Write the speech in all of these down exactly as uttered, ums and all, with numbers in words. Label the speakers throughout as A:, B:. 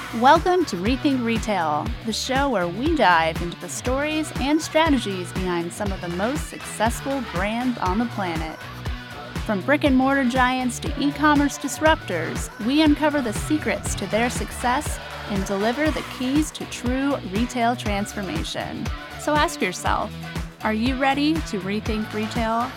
A: Welcome to Rethink Retail, the show where we dive into the stories and strategies behind some of the most successful brands on the planet. From brick and mortar giants to e-commerce disruptors, we uncover the secrets to their success and deliver the keys to true retail transformation. So ask yourself, are you ready to rethink retail?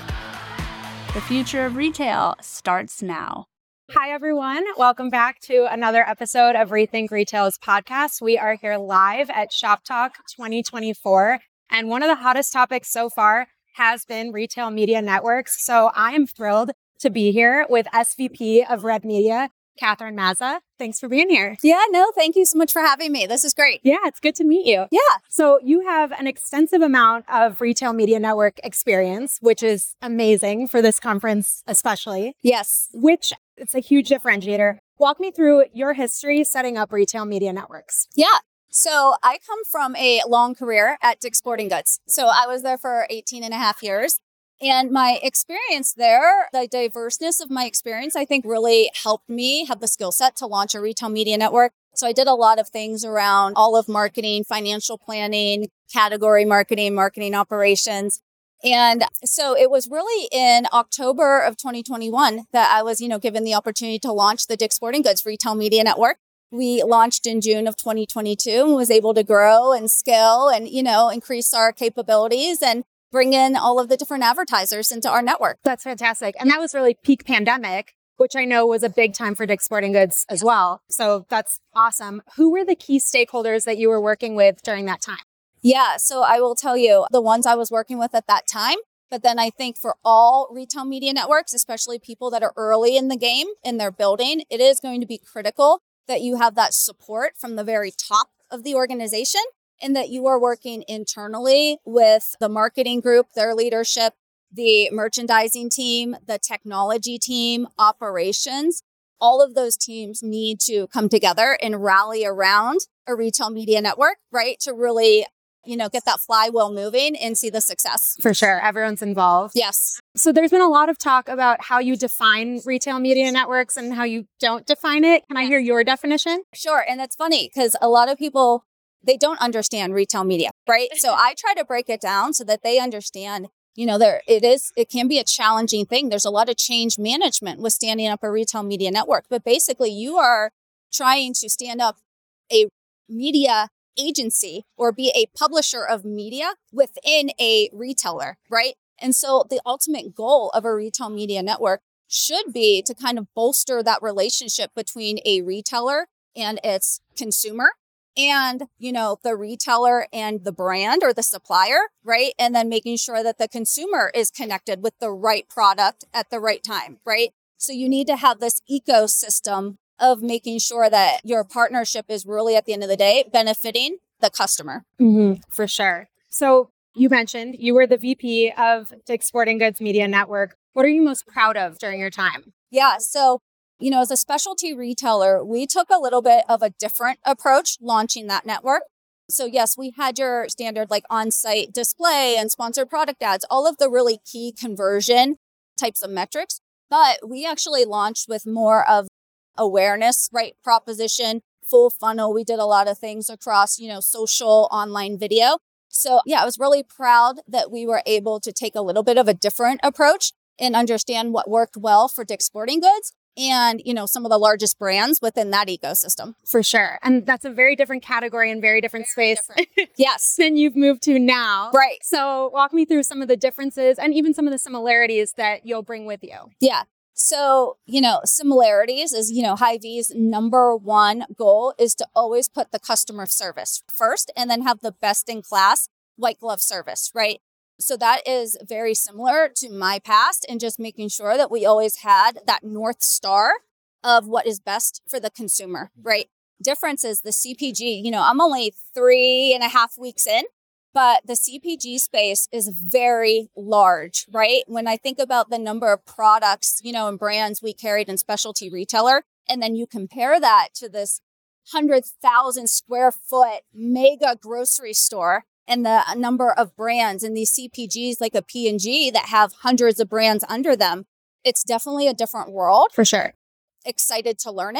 A: The future of retail starts now.
B: Hi, everyone. Welcome back to another episode of Rethink Retail's podcast. We are here live at Shop Talk twenty twenty-four. And one of the hottest topics so far has been retail media networks. So I am thrilled to be here with S V P of Red Media, Catherine Mazza. Thanks for being here.
C: Yeah, no, thank you so much for having me. This is great.
B: Yeah, it's good to meet you.
C: Yeah.
B: So you have an extensive amount of retail media network experience, which is amazing for this conference, especially.
C: Yes.
B: Which it's a huge differentiator. Walk me through your history setting up retail media networks.
C: Yeah. So I come from a long career at Dick's Sporting Goods. So I was there for eighteen and a half years. And my experience there, the diverseness of my experience, I think really helped me have the skill set to launch a retail media network. So I did a lot of things around all of marketing, financial planning, category marketing, marketing operations. And so it was really in October of twenty twenty-one that I was, you know, given the opportunity to launch the Dick's Sporting Goods Retail Media Network. We launched in June of twenty twenty-two and was able to grow and scale and, you know, increase our capabilities and bring in all of the different advertisers into our network.
B: That's fantastic. And that was really peak pandemic, which I know was a big time for Dick's Sporting Goods as well. So that's awesome. Who were the key stakeholders that you were working with during that time?
C: Yeah, so I will tell you the ones I was working with at that time. But then I think for all retail media networks, especially people that are early in the game in their building, it is going to be critical that you have that support from the very top of the organization and that you are working internally with the marketing group, their leadership, the merchandising team, the technology team, operations. All of those teams need to come together and rally around a retail media network, right? To really, you know, get that flywheel moving and see the success.
B: For sure. Everyone's involved.
C: Yes.
B: So there's been a lot of talk about how you define retail media networks and how you don't define it. Can I hear your definition?
C: Sure. And it's funny because a lot of people, they don't understand retail media, right? So I try to break it down so that they understand, you know, there it is, it can be a challenging thing. There's a lot of change management with standing up a retail media network, but basically you are trying to stand up a media agency or be a publisher of media within a retailer, right? And so the ultimate goal of a retail media network should be to kind of bolster that relationship between a retailer and its consumer and, you know, the retailer and the brand or the supplier, right? And then making sure that the consumer is connected with the right product at the right time, right? So you need to have this ecosystem of making sure that your partnership is really, at the end of the day, benefiting the customer.
B: Mm-hmm, for sure. So you mentioned you were the V P of Dick's Sporting Goods Media Network. What are you most proud of during your time?
C: Yeah. So, you know, as a specialty retailer, we took a little bit of a different approach launching that network. So yes, we had your standard like on-site display and sponsored product ads, all of the really key conversion types of metrics. But we actually launched with more of awareness, right? Proposition, full funnel. We did a lot of things across, you know, social, online video. So yeah, I was really proud that we were able to take a little bit of a different approach and understand what worked well for Dick's Sporting Goods and, you know, some of the largest brands within that ecosystem.
B: For sure. And that's a very different category and very different
C: Very
B: space
C: different. Yes.
B: than you've moved to now.
C: Right.
B: So walk me through some of the differences and even some of the similarities that you'll bring with you.
C: Yeah. So, you know, similarities is, you know, Hy-Vee's number one goal is to always put the customer service first and then have the best in class white glove service, right? So that is very similar to my past and just making sure that we always had that North Star of what is best for the consumer, right? Difference is the C P G, you know, I'm only three and a half weeks in, but the C P G space is very large, right? When I think about the number of products, you know, and brands we carried in specialty retailer, and then you compare that to this one hundred thousand square foot mega grocery store, and the number of brands and these C P Gs like a P and G that have hundreds of brands under them, it's definitely a different world.
B: For sure.
C: Excited to learn it,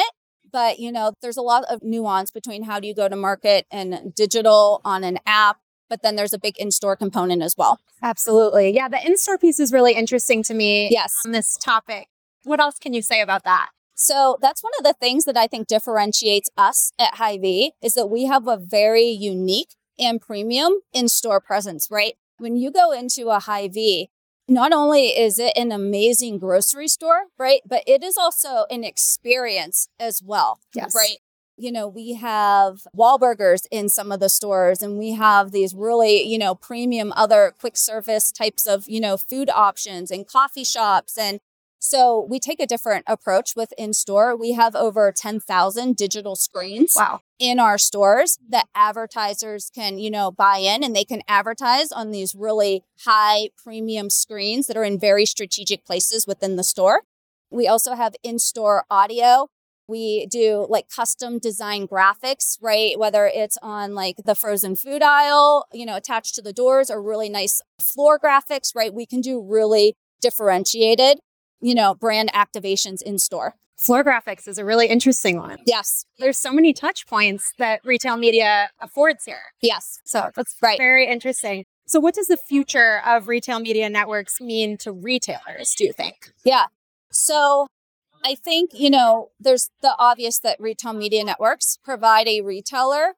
C: But, you know, there's a lot of nuance between how do you go to market and digital on an app, but then there's a big in-store component as well.
B: Absolutely. Yeah, the in-store piece is really interesting to me.
C: Yes.
B: On this topic. What else can you say about that?
C: So that's one of the things that I think differentiates us at Hy-Vee is that we have a very unique and premium in-store presence, right? When you go into a Hy-Vee, not only is it an amazing grocery store, right? But it is also an experience as well,
B: yes.
C: right? You know, we have Wahlburgers in some of the stores, and we have these really, you know, premium other quick service types of, you know, food options and coffee shops. And so we take a different approach with in-store. We have over ten thousand digital screens
B: wow.
C: in our stores that advertisers can, you know, buy in, and they can advertise on these really high premium screens that are in very strategic places within the store. We also have in-store audio. We do like custom design graphics, right? Whether it's on like the frozen food aisle, you know, attached to the doors, or really nice floor graphics, right? We can do really differentiated, you know, brand activations in store.
B: Floor graphics is a really interesting one.
C: Yes.
B: There's so many touch points that retail media affords here.
C: Yes.
B: So that's
C: right.
B: very interesting. So what does the future of retail media networks mean to retailers, do you think?
C: Yeah. So I think, you know, there's the obvious that retail media networks provide a retailer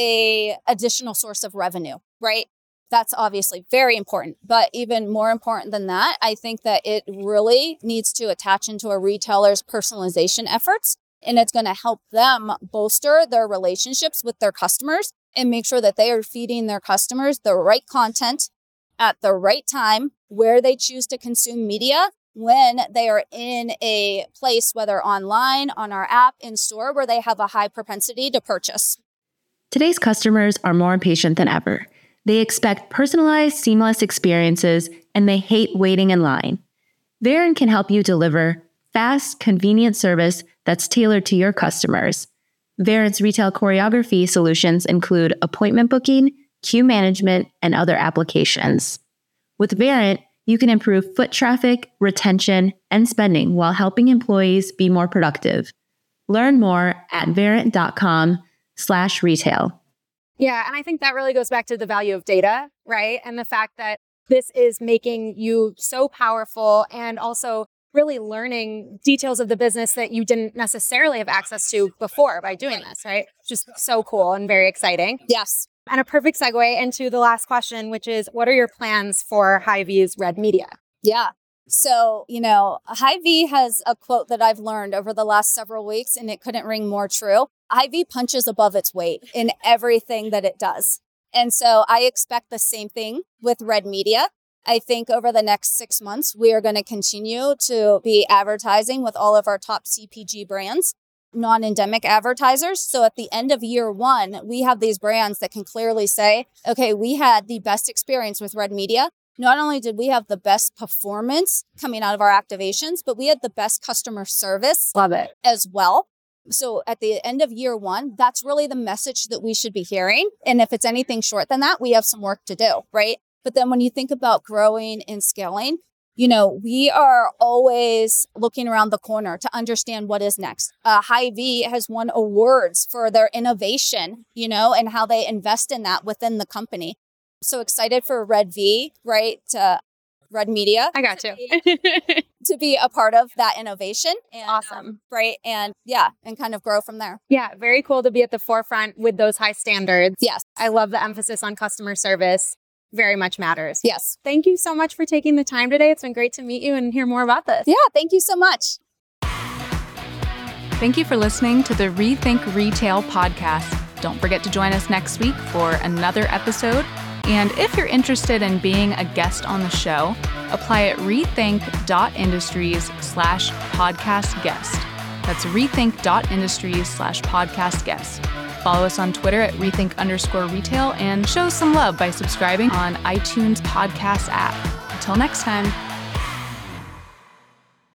C: a additional source of revenue, right? That's obviously very important. But even more important than that, I think that it really needs to attach into a retailer's personalization efforts. And it's going to help them bolster their relationships with their customers and make sure that they are feeding their customers the right content at the right time, where they choose to consume media, when they are in a place, whether online, on our app, in store, where they have a high propensity to purchase.
D: Today's customers are more impatient than ever. They expect personalized, seamless experiences, and they hate waiting in line. Verint can help you deliver fast, convenient service that's tailored to your customers. Verint's retail choreography solutions include appointment booking, queue management, and other applications. With Verint, you can improve foot traffic, retention, and spending while helping employees be more productive. Learn more at verint.com slash retail.
B: Yeah, and I think that really goes back to the value of data, right? And the fact that this is making you so powerful, and also really learning details of the business that you didn't necessarily have access to before by doing this, right? Just so cool and very exciting.
C: Yes.
B: And a perfect segue into the last question, which is, what are your plans for Hy-Vee's Red Media?
C: Yeah. So, you know, Hy-Vee has a quote that I've learned over the last several weeks, and it couldn't ring more true. Hy-Vee punches above its weight in everything that it does. And so I expect the same thing with Red Media. I think over the next six months, we are going to continue to be advertising with all of our top C P G brands, non-endemic advertisers. So at the end of year one, we have these brands that can clearly say, okay, we had the best experience with Red Media. Not only did we have the best performance coming out of our activations, but we had the best customer service.
B: Love it.
C: As well. So at the end of year one, that's really the message that we should be hearing. And if it's anything short than that, we have some work to do, right? But then when you think about growing and scaling, you know, we are always looking around the corner to understand what is next. Uh, Hy-Vee has won awards for their innovation, you know, and how they invest in that within the company. So excited for Red V, right? Uh, Red Media.
B: I got you.
C: To be a part of that innovation. And,
B: awesome.
C: Um, right. And yeah, and kind of grow from there.
B: Yeah. Very cool to be at the forefront with those high standards.
C: Yes.
B: I love the emphasis on customer service. Very much matters.
C: Yes.
B: Thank you so much for taking the time today. It's been great to meet you and hear more about this.
C: Yeah. Thank you so much.
A: Thank you for listening to the Rethink Retail podcast. Don't forget to join us next week for another episode. And if you're interested in being a guest on the show, apply at rethink.industries slash podcast guest. That's rethink.industries slash podcast guest. Follow us on Twitter at rethink underscore retail and show some love by subscribing on iTunes podcast app. Until next time.